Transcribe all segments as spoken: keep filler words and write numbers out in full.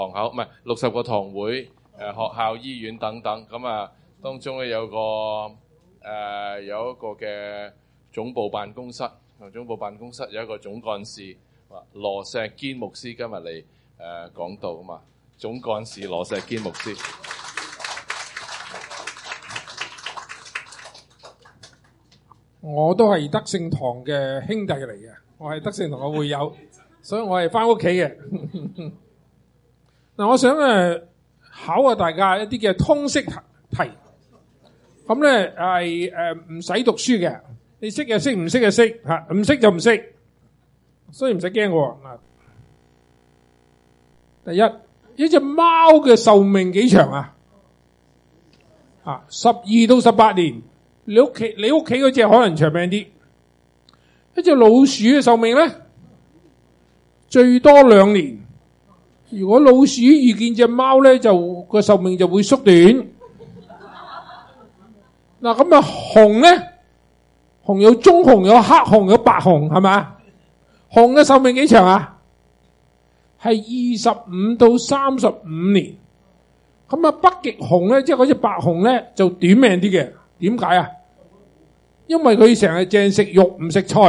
堂口唔係六十個堂會，誒、呃、學校、醫院等等，咁啊當中咧有個誒、呃、有一個嘅總部辦公室，總部辦公室有一個總幹事，羅石堅牧師今日嚟誒講道啊嘛，總幹事羅石堅牧師。 我都係德聖堂嘅兄弟嚟嘅，我係德聖堂嘅會友，所以我係翻屋企嘅。嗱，我想誒考下大家一啲嘅通識題，咁咧係誒唔使讀書嘅，你識就識，唔識就識吓，唔識就唔識，所以唔使驚喎。第一，一隻貓嘅壽命幾長啊？啊，十二到十八年。你屋企你屋企嗰隻可能長命啲，一隻老鼠嘅壽命咧最多兩年。如果老鼠遇見隻貓咧，就個壽命就會縮短。嗱咁啊，熊咧，熊有棕熊、有黑熊、有白熊，係咪？熊嘅壽命幾長啊？係二十五到三十五年。咁啊，北極熊咧，即係嗰隻白熊咧，就短命啲嘅。點解啊？因為佢成日淨係食肉唔食菜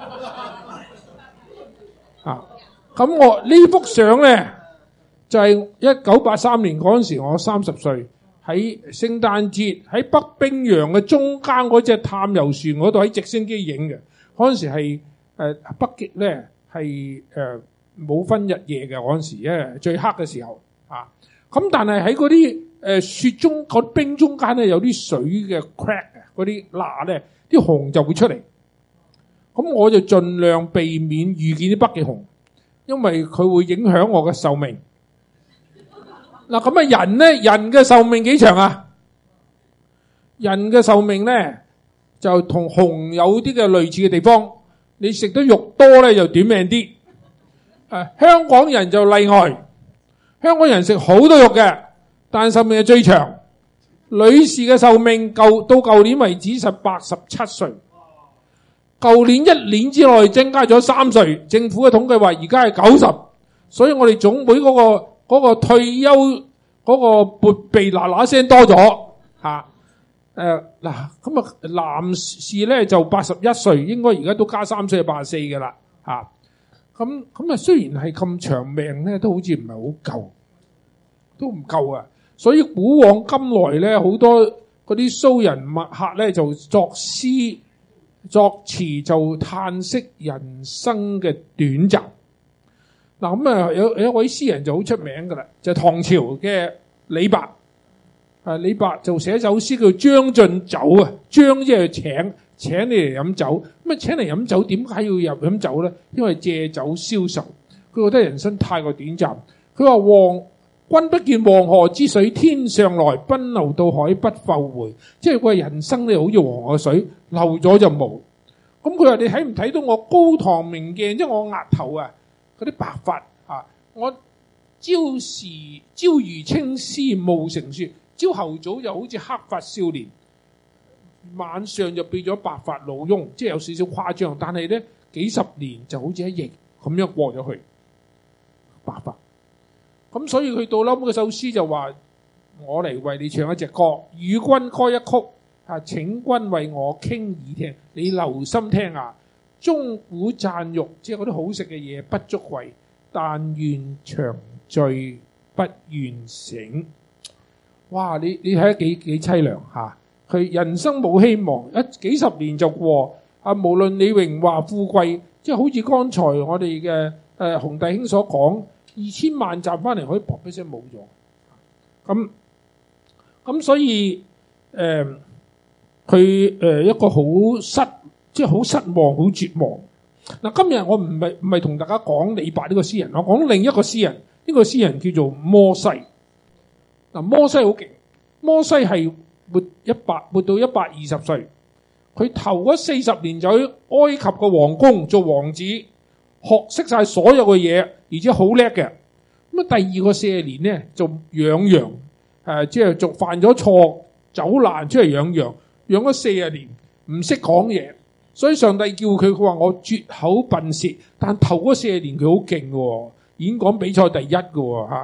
啊！咁我呢幅相咧就係一九八三年嗰陣時，我三十歲，喺聖誕節喺北冰洋嘅中間嗰隻探遊船嗰度喺直升機影嘅。嗰陣時係誒北極咧係誒冇分日夜嘅嗰陣時，因為最黑嘅時候啊。咁但係喺嗰啲誒雪中嗰冰中間咧有啲水嘅 crack 嗰啲罅咧，啲熊就會出嚟。咁我就盡量避免遇見啲北極熊，因為佢會影響我嘅壽命。嗱咁啊人咧，人嘅壽命幾長啊？人嘅壽命咧就同熊有啲嘅類似嘅地方，你食得肉多咧就短命啲。誒，香港人就例外。香港人食好多肉嘅，但壽命係最長。女士嘅壽命舊到舊年為止是八十七歲，舊年一年之內增加咗三歲。政府嘅統計話而家係九十，所以我哋總會嗰個嗰個退休嗰個撥備嗱嗱聲多咗吓。誒嗱咁啊，男士咧就八十一歲，應該而家都加三歲，八十四㗎啦吓。咁咁啊，雖然係咁長命咧，都好似唔係好夠，都唔夠啊！所以古往今來咧，好多嗰啲騷人墨客咧就作詩作詞，就嘆息人生嘅短暫。嗱咁啊，有有一位詩人就好出名噶啦，就係唐朝嘅李白。啊，李白就寫首詩叫《將進酒》啊，將即係請。請你嚟飲酒，咁啊請嚟飲酒，點解要入飲酒咧？因為借酒消愁，佢覺得人生太過短暫。佢話黃君不見黃河之水天上來，奔流到海不復回。即係佢話人生咧好似黃河水，流咗就冇。咁佢話你睇唔睇到我高堂明鏡，即係我額頭啊嗰啲白髮啊，我朝時朝如青絲暮成雪，朝後早就好似黑髮少年，晚上就變咗白髮老翁，即係有少少誇張，但係咧幾十年就好似一役咁樣過咗去，白髮。咁所以佢到冧嗰首詩就話：我嚟為你唱一隻歌，與君歌一曲，啊，請君為我傾耳聽，你留心聽啊。鐘鼓饌玉，即係嗰啲好食嘅嘢不足貴，但願長醉不願醒。哇！你你睇下幾幾凄涼吓。佢人生冇希望，一幾十年就過啊！無論你榮華富貴，即係好似剛才我哋嘅誒洪弟兄所講，二千萬賺翻嚟可以啵一聲冇咗。咁咁所以誒，佢、呃、誒一個好失，即係好失望、好絕望。嗱，今日我唔係唔係同大家講李白呢個詩人，我講另一個詩人，呢、這個詩人叫做摩西。嗱，摩西好勁，摩西係活一百活到一百二十歲，佢頭嗰四十年就喺埃及嘅皇宮做王子，學識晒所有嘅嘢，而且好叻嘅。咁啊，第二個四十年咧就養羊，誒，即係做犯咗錯走難出嚟養羊，養咗四十年唔識講嘢，所以上帝叫佢，佢話我絕口笨舌，但頭嗰四十年佢好勁嘅，演講比賽第一嘅吓。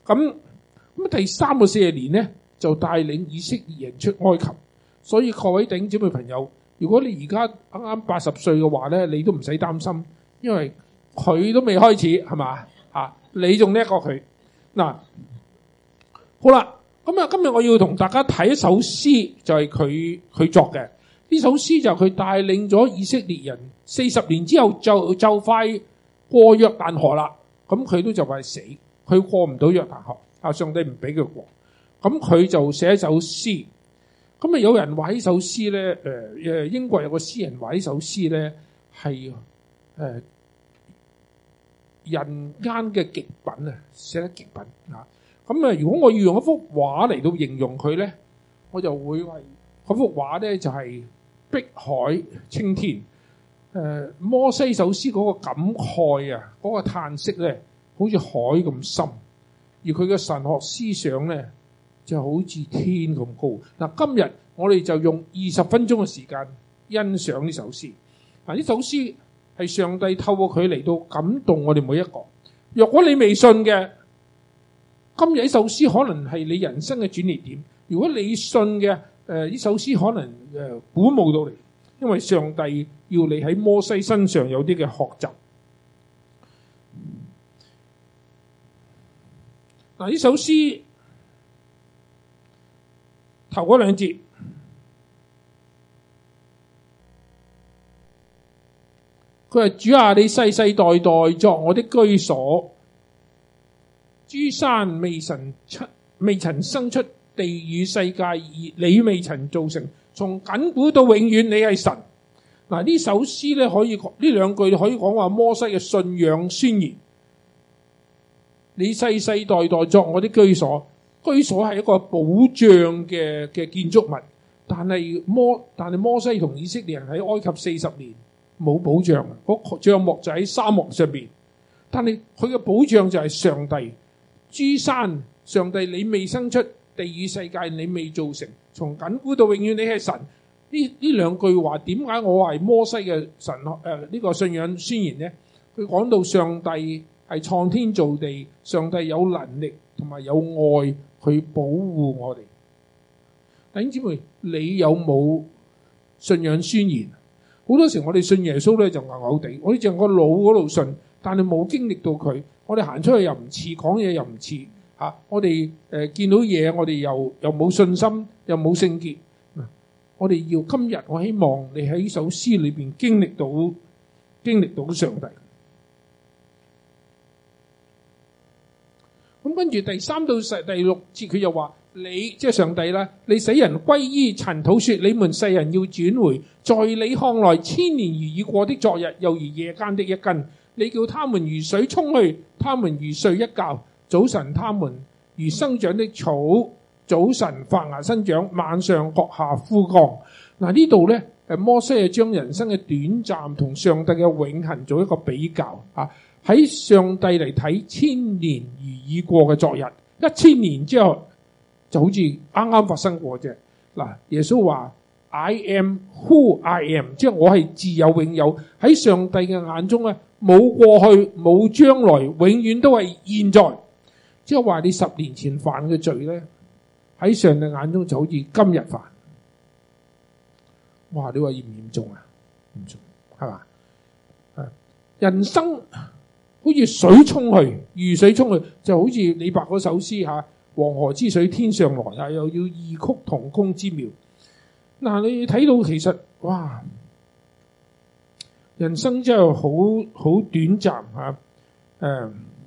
咁咁第三個四十年咧，就帶領以色列人出埃及。所以各位弟兄姊妹朋友，如果你而家啱啱八十歲嘅話咧，你都唔使擔心，因為佢都未開始，係嘛啊？你仲叻過佢嗱。好啦，咁啊，今日我要同大家睇一首詩，就係佢佢作嘅。呢首詩就係佢帶領咗以色列人四十年之後就就快過約旦河啦。咁佢都就快死，佢過唔到約旦河，啊，上帝唔俾佢過。咁佢就寫一首詩。咁啊，有人話呢首詩咧，誒誒，英國有個詩人話呢首詩咧係誒人間嘅極品啊，寫得極品啊。咁啊，如果我要用一幅畫嚟到形容佢咧，我就會話嗰幅畫咧就係碧海青天。誒，摩西首詩嗰個感慨啊，嗰個嘆息咧，好似海咁深，而佢嘅神學思想咧就好似天咁高。嗱，今日我哋就用二十分鐘嘅時間欣賞呢首詩。嗱，呢首詩係上帝透過佢嚟到感動我哋每一個。若果你未信嘅，今日呢首詩可能係你人生嘅轉捩點。如果你信嘅，誒呢首詩可能誒鼓舞到你，因為上帝要你喺摩西身上有啲嘅學習。嗱，呢首詩頭嗰兩節，佢話主啊，你世世代代作我的居所。諸山未曾出，未曾生出，地與世界而你未曾造成，從亙古到永遠，你係神。嗱，呢首詩咧可以呢兩句可以講話摩西嘅信仰宣言。你世世代代作我的居所，居所係一個保障嘅嘅建築物，但係摩但係摩西同以色列人喺埃及四十年冇保障，嗰個帳幕就喺沙漠上邊，但係佢嘅保障就係上帝。諸山，上帝你未生出，地與世界你未造成，從亙古到永遠你係神。呢呢兩句話點解我話係摩西嘅神學誒呢、呃這個信仰宣言呢？佢講到上帝係創天造地，上帝有能力同埋有愛去保護我哋。弟兄姊妹，你有冇信仰宣言？好多時我哋信耶穌咧就牛牛地，我哋淨係個腦嗰度信，但係冇經歷到佢。我哋行出去又唔似，講嘢又唔似嚇。我哋誒、呃、見到嘢，我哋又又冇信心，又冇聖潔。我哋要今日，我希望你喺呢首詩裏邊經歷到經歷到上帝。咁跟住第三到第六節，佢又話：你即係上帝啦，你使人歸於塵土，說你們世人要轉回，在你看來千年如已過的昨日，又如夜間的一更。你叫他們如水沖去，他們如睡一覺。早晨他們如生長的草，早晨發芽生長，晚上割下枯乾。嗱，呢度咧，誒摩西係將人生嘅短暫同上帝嘅永恆做一個比較啊。喺上帝嚟睇，千年如已過嘅昨日，一千年之後就好似啱啱發生過啫。嗱，耶穌話 I am who I am， 即係我係自有永有。喺上帝嘅眼中咧，冇過去冇將來，永遠都係現在。即係話你十年前犯嘅罪咧，喺上帝眼中就好似今日犯。哇！你話嚴唔嚴重啊？嚴重係嘛？人生好似水沖去，如水沖去，就好似李白嗰首詩吓，黃河之水天上來，又要異曲同工之妙。嗱，你睇到其實哇，人生真係好好短暫吓。誒，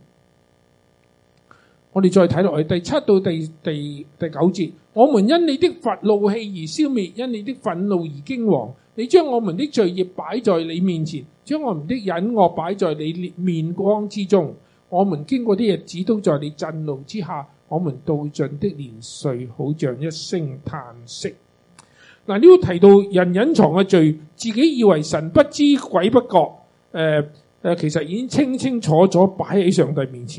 我哋再睇落去第七到第第第九節，我們因你的憤怒氣而消滅，因你的憤怒而驚惶。你將我們的罪孽擺在你面前，將我們的隱惡擺在你面光之中。我們經過的日子都在你震怒之下，我們度盡的年歲好像一聲嘆息。嗱，呢度提到人隱藏嘅罪，自己以為神不知鬼不覺，誒、呃、誒，其實已經清清楚楚擺喺上帝面前。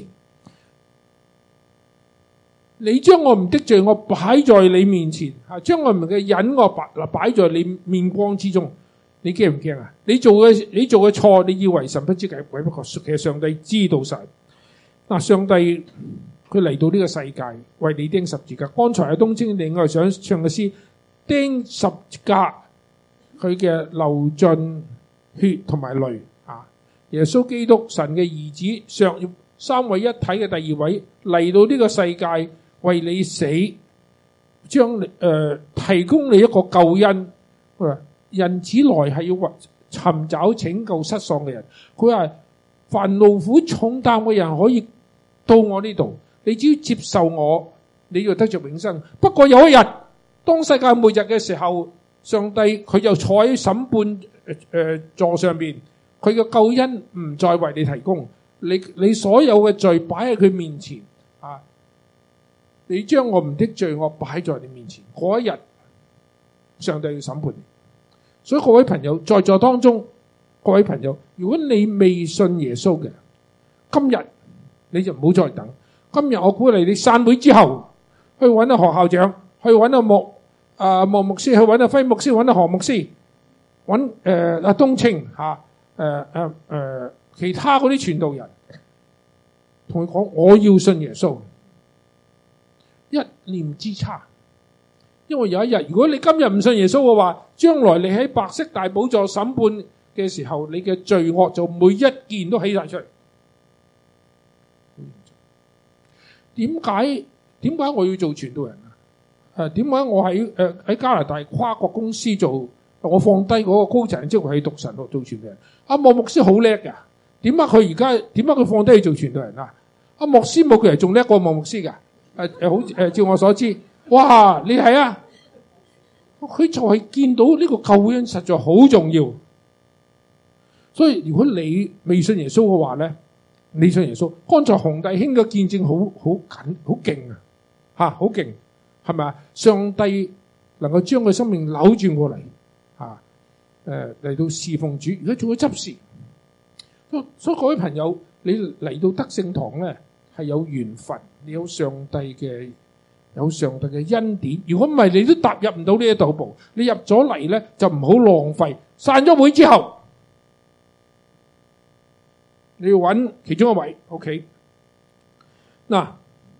你將我們的罪惡擺在你面前，吓，將我們嘅隱惡擺嗱擺在你面光之中，你驚唔驚啊？你做嘅你做嘅錯，你以為神不知鬼不覺，其實上帝知道晒。嗱，上帝佢嚟到呢個世界為你釘十字架。剛才阿東青另外想唱嘅詩，釘十字架，佢嘅流盡血同埋淚啊！耶穌基督神嘅兒子，上三位一體嘅第二位嚟到呢個世界為你死，將誒、呃、提供你一個救恩。佢話人子來係要尋找拯救失喪嘅人。佢話凡勞苦重擔嘅人可以到我呢度，你只要接受我，你要得着永生。不過有一日，當世界末日嘅時候，上帝佢就坐喺審判誒、呃、座上邊，佢嘅救恩唔再為你提供，你你所有嘅罪擺喺佢面前啊！你將我唔的罪惡擺在你面前，嗰一日上帝要審判你。所以各位朋友在座當中，各位朋友，如果你未信耶穌嘅，今日你就唔好再等。今日我鼓勵你散會之後，去揾阿何校長，去揾阿莫啊莫牧師，去揾阿輝牧師，揾阿何牧師，揾誒阿東青吓誒誒誒其他嗰啲傳道人，同佢講我要信耶穌，一念之差。因為有一日，如果你今日唔信耶穌嘅話，將來你喺白色大寶座審判嘅時候，你嘅罪惡就每一件都起晒出嚟。點解點解我要做傳道人啊？誒，點解我喺誒喺加拿大跨國公司做？我放低嗰個高層職位去讀神學做傳道人。阿莫牧師好叻噶，點解佢而家點解佢放低去做傳道人啊？阿莫師母佢係仲叻過莫牧師噶。誒誒，好誒，照我所知。哇！你睇啊，佢就係見到呢個救恩實在好重要，所以如果你未信耶穌嘅話咧，你信耶穌。剛才洪弟兄嘅見證好好緊好勁啊，吓好勁，係咪啊？上帝能夠將佢生命扭轉過嚟，吓誒嚟到侍奉主，而家做咗執事。所以所以各位朋友，你嚟到德聖堂咧係有緣分，你有上帝嘅。有上帝嘅恩典，如果唔係，你都踏入唔到呢一道步。你入咗嚟咧，就唔好浪費。散咗會之後，你要揾其中一位 ，OK？ 嗱，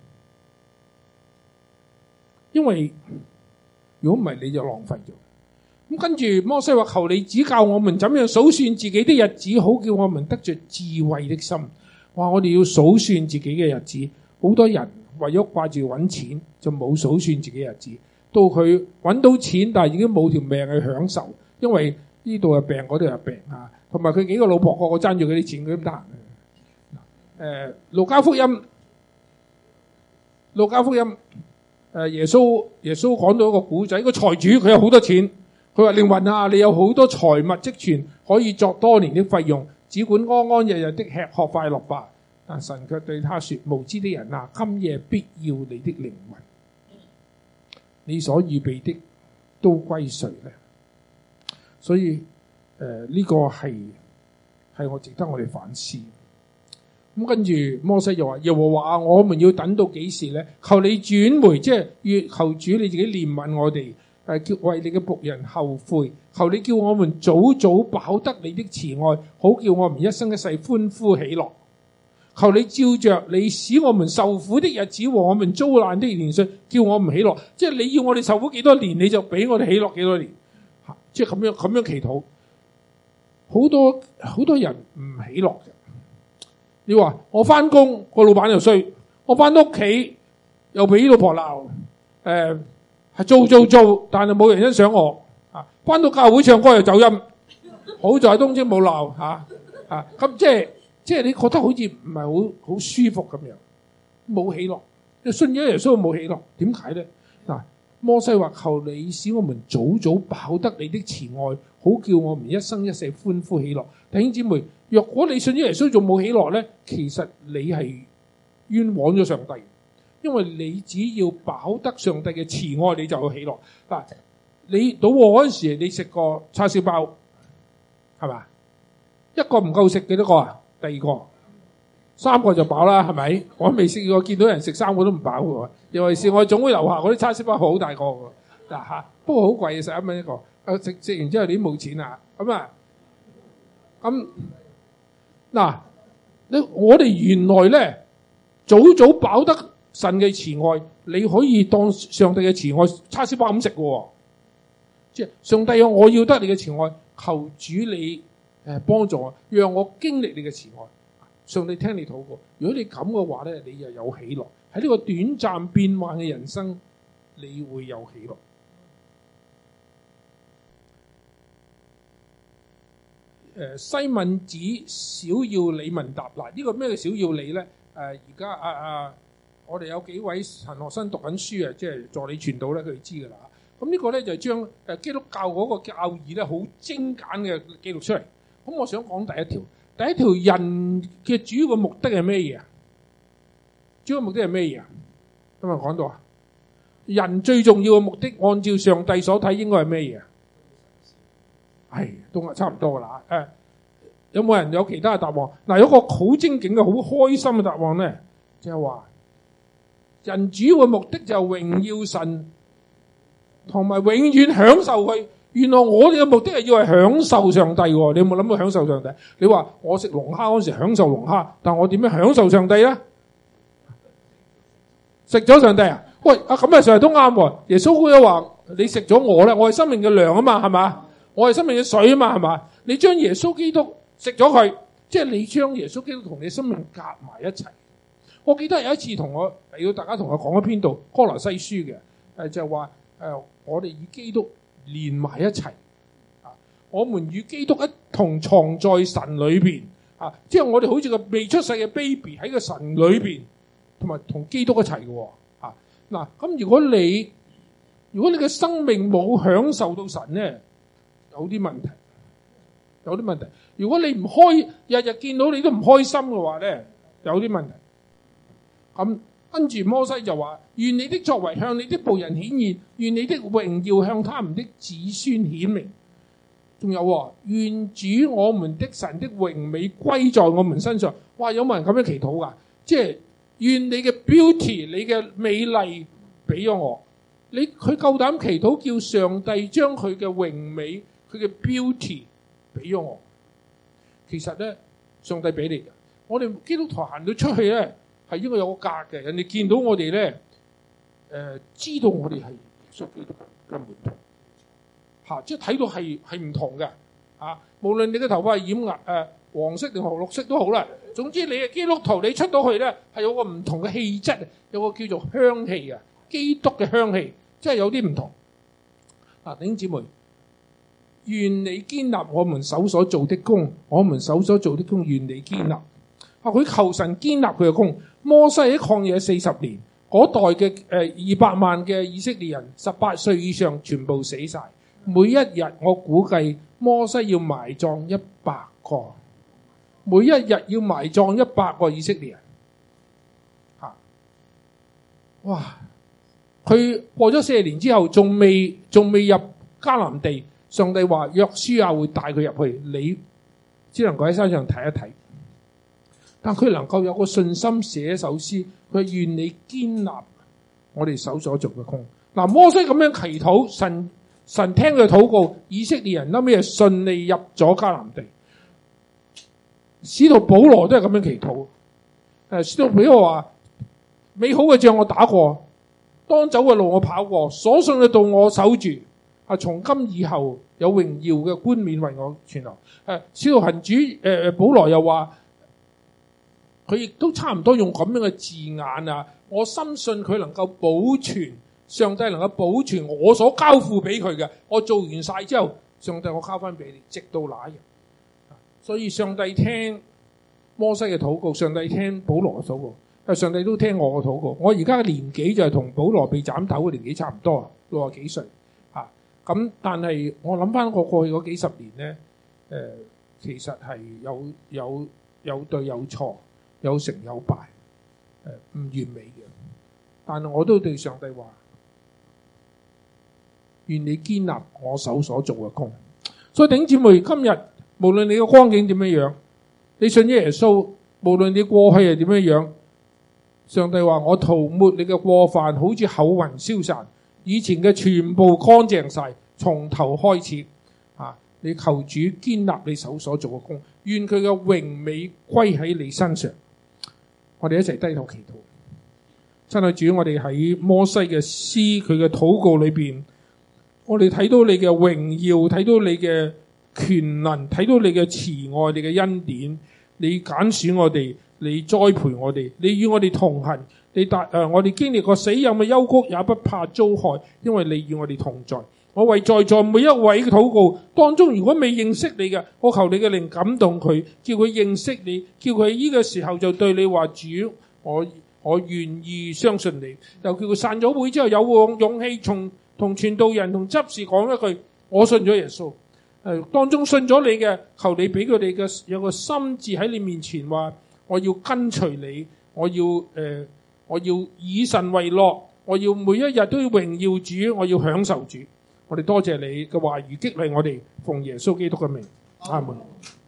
因為如果唔係，你就浪費咗。咁跟住摩西話：求你指教我們怎樣數算自己的日子，好叫我們得着智慧的心。哇！我哋要數算自己嘅日子，好多人。為咗掛住揾錢，就冇數算自己日子。到佢揾到錢，但係已經冇條命去享受，因為呢度又病，嗰度又病啊。同埋佢幾個老婆個個爭住佢啲錢，佢都唔得閒。誒，路加福音，路加福音，誒，耶穌耶穌講到一個古仔，個財主佢有好多錢，佢話靈魂啊，你有好多財物積存，可以作多年的費用，只管安安日日的吃喝快樂吧。但神卻對他說：無知的人啊，今夜必要你的靈魂，你所預備的都歸誰呢？所以誒，呢、呃這個係係我值得我哋反思。咁跟住摩西又話：耶和華啊，我們要等到幾時呢？求你轉回，即係越求主你自己憐憫我哋，誒，叫為你嘅僕人後悔。求你叫我們早早飽得你的慈愛，好叫我們一生一世歡呼喜樂。求你照着你使我們受苦的日子和我們遭難的年歲，叫我們喜樂。即係你要我哋受苦幾多年，你就俾我哋喜樂幾多年。即係咁樣咁樣祈禱。好多好多人唔喜樂嘅。你話我翻工個老闆又衰，我翻屋企又俾老婆鬧，誒、呃、係做做做，但係冇人欣賞我。啊，翻到教會唱歌又走音，好在東京冇鬧吓啊。咁即係。即係你覺得好似唔係好好舒服咁樣，冇喜樂。你信咗耶穌冇喜樂，點解咧？嗱，摩西話：求你使我們早早飽得你的慈愛，好叫我們一生一世歡呼喜樂。弟兄姊妹，若果你信咗耶穌仲冇喜樂咧，其實你係冤枉咗上帝，因為你只要飽得上帝嘅慈愛，你就有喜樂。嗱，你到我嗰陣時，你食過叉燒包係嘛？一個唔夠食幾多個啊？第二個、三個就飽啦，係咪？我未試過見到人食三個都唔飽嘅，尤其是我總會樓下嗰啲叉燒包好大個嘅，嗱吓，不過好貴，十一蚊一個。食食完之後你冇錢啊，咁啊，咁嗱，你我哋原來咧早早飽得神嘅慈愛，你可以當上帝嘅慈愛叉燒包咁食嘅。即係上帝啊，我要得你嘅慈愛，求主你誒幫助我，讓我經歷你嘅慈愛。上帝聽你禱告，如果你咁嘅話咧，你又有喜樂。喺呢個短暫變幻嘅人生，你會有喜樂。誒西敏寺小要理問答嗱，呢個咩叫小要理咧？誒而家啊啊，我哋有幾位神學生讀緊書啊，即係助理傳道咧，佢哋知㗎啦。咁呢個咧就係將誒基督教嗰個教義咧，好精簡嘅記錄出嚟。咁我想講第一條。第一條，人嘅主要嘅目的係咩嘢啊？主要嘅目的係咩嘢啊？今日講到啊，人最重要嘅目的，按照上帝所睇，應該係咩嘢啊？係都係差唔多噶啦。誒，有冇人有其他嘅答案？嗱，有一個好精警嘅、好開心嘅答案咧，就係話人主要嘅目的就係榮耀神，同埋永遠享受佢。原來我哋嘅目的係要係享受上帝喎，你有冇諗過享受上帝？你話我食龍蝦嗰時享受龍蝦，但我點樣享受上帝咧？食咗上帝啊？喂，啊咁啊，成日都啱喎。耶穌佢又話：你食咗我咧，我係生命嘅糧啊嘛，係嘛？我係生命嘅水啊嘛，係嘛？你將耶穌基督食咗佢，即係你將耶穌基督同你生命夾埋一齊。我記得有一次同我要大家同我講一篇道《歌羅西書》嘅，誒就係話誒我哋與基督連埋一齊，啊！我們與基督一同藏在神裏邊，啊！即係我哋好似個未出世嘅 baby 喺個神裏邊，同埋同基督一齊嘅，啊！嗱，咁如果你如果你嘅生命冇享受到神咧，有啲問題，有啲問題。如果你唔開，日日見到你都唔開心嘅話咧，有啲問題。咁。跟住摩西就話：願你的作為向你的僕人顯現，願你的榮耀向他們的子孫顯明。仲有，願主我們的神的榮美歸在我們身上。哇！有冇人咁樣祈禱噶？即係願你嘅 beauty， 你嘅美麗俾咗我。你佢夠膽祈禱，叫上帝將佢嘅榮美、佢嘅 beauty 俾咗我。其實咧，上帝俾你嘅。我哋基督徒行到出去咧，係應該有個格嘅，人哋見到我哋咧，誒、呃、知道我哋係耶穌基督嘅門徒，嚇、啊，即係睇到係係唔同嘅，嚇、啊。無論你嘅頭髮係染顏誒黃色定紅綠色都好啦，總之你係基督徒，你出到去咧係有個唔同嘅氣質，有個叫做香氣啊，基督嘅香氣，即係有啲唔同。嗱、啊，弟兄姊妹，願你堅立我們手所做的工，我們手所做的工，願你堅立。啊，佢求神堅立佢嘅工。摩西喺曠野四十年，嗰代嘅誒二百萬嘅以色列人，十八歲以上全部死晒。每一日我估計摩西要埋葬一百個，每一日要埋葬一百個以色列人。吓，哇！佢過咗四十年之後，仲未仲未入迦南地，上帝話約書亞會帶佢入去，你只能夠喺山上睇一睇。但佢能夠有個信心寫首詩，佢願你堅立我哋手所做嘅工。嗱，摩西咁樣祈禱，神神聽佢禱告，以色列人後尾係順利入咗迦南地。使徒保羅都係咁樣祈禱。誒，使徒保羅話：美好嘅仗我打過，當走嘅路我跑過，所信嘅道我守住。啊，從今以後有榮耀嘅冠冕為我存留。誒，使徒行傳誒誒，保羅又話。佢亦都差唔多用咁樣嘅字眼啊！我深信佢能夠保存，上帝能夠保存我所交付俾佢嘅。我做完晒之後，上帝我交翻俾你，直到那一日。所以上帝聽摩西嘅禱告，上帝聽保羅嘅禱告，啊，上帝都聽我嘅禱告。我而家嘅年紀就係同保羅被斬頭嘅年紀差唔多，六十幾歲啊。咁但係我諗翻我過去嗰幾十年咧，誒、呃，其實係有有有對有錯。有成有敗，誒、呃、唔完美嘅，但係我都對上帝話：願你堅立我手所做嘅工。所以弟兄姊妹，今日無論你嘅光景點樣樣，你信耶穌，無論你過去係點樣樣，上帝話：我塗抹你嘅過犯，好似厚雲消散，以前嘅全部乾淨晒，從頭開始。啊，你求主堅立你手所做嘅工，願佢嘅榮美歸喺你身上。我哋一齊低頭祈禱， 真係主，我哋喺摩西嘅詩佢嘅禱告裏邊，我哋睇到你嘅榮耀，睇到你嘅權能，睇到你嘅慈愛，你嘅恩典，你揀選我哋，你栽培我哋，你與我哋同行，你帶誒、呃、我哋經歷過死蔭嘅幽谷，也不怕遭害，因為你與我哋同在。我為在座每一位嘅禱告當中，如果未認識你嘅，我求你嘅靈感動佢，叫佢認識你，叫佢呢個時候就對你話：主，我我願意相信你。又叫佢散咗會之後有勇勇氣，從同傳道人同執事講一句：我信咗耶穌。誒，當中信咗你嘅，求你俾佢哋嘅有個心志喺你面前話：我要跟隨你，我要誒、呃，我要以神為樂，我要每一日都要榮耀主，我要享受主。我哋多謝你嘅話語激勵我哋，奉耶穌基督嘅名，阿門。